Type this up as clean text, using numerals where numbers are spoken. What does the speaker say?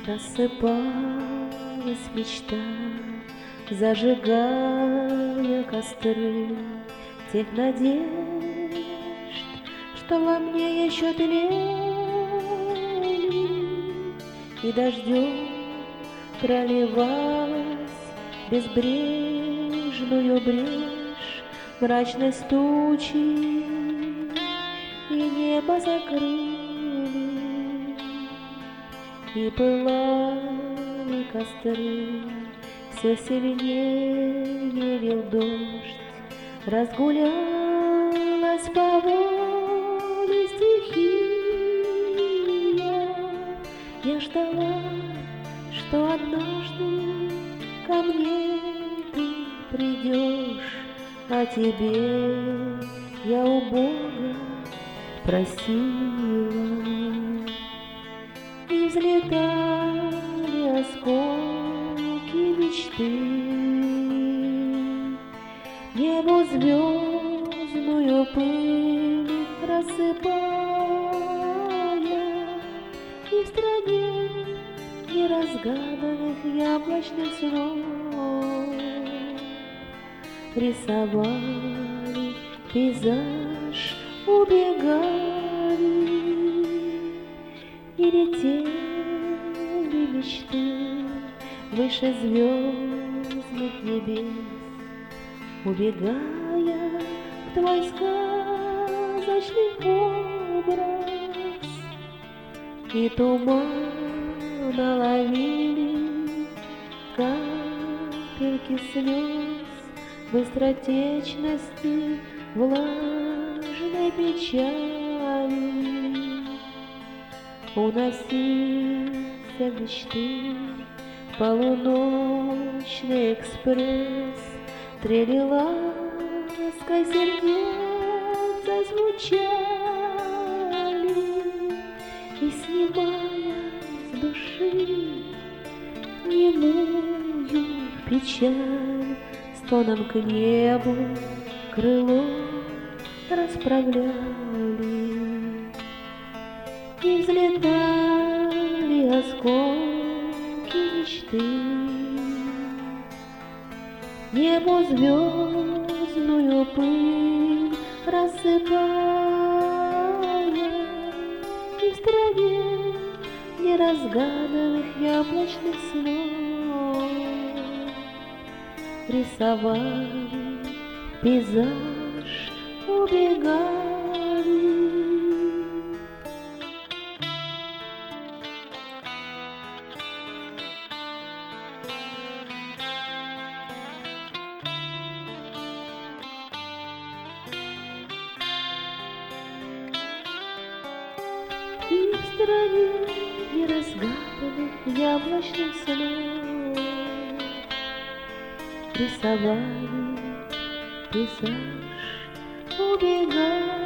Рассыпалась мечта, зажигая костры тех надежд, что во мне еще тлели, и дождем проливалась безбрежную брешь мрачность тучи, и небо закрыли, и пылали костры. Все сильнее лил дождь, разгулялась по воле стихия. Я ждала, что однажды ко мне ты придешь, а тебе я у Бога просила. И взлетали осколки мечты, небу звездную пыль рассыпая, и в стране неразгаданных яблочных снов рисовали пейзаж, убегали и летели мечты выше звездных небес, убегая в твой сказочный образ. И туман ловили капельки слез быстротечности влажной печали. Уносился мечты полуночный экспресс, трели лаской сердца звучали, и снимая с души немую печаль, стоном к небу крыло расправляли. И взлетали осколки мечты, небо звездную пыль рассыпая, и в траве неразгаданных яблочных снов рисовали пейзаж, убегали. И в стране неразгаданных яблочных снов рисовали пейзаж, убегали.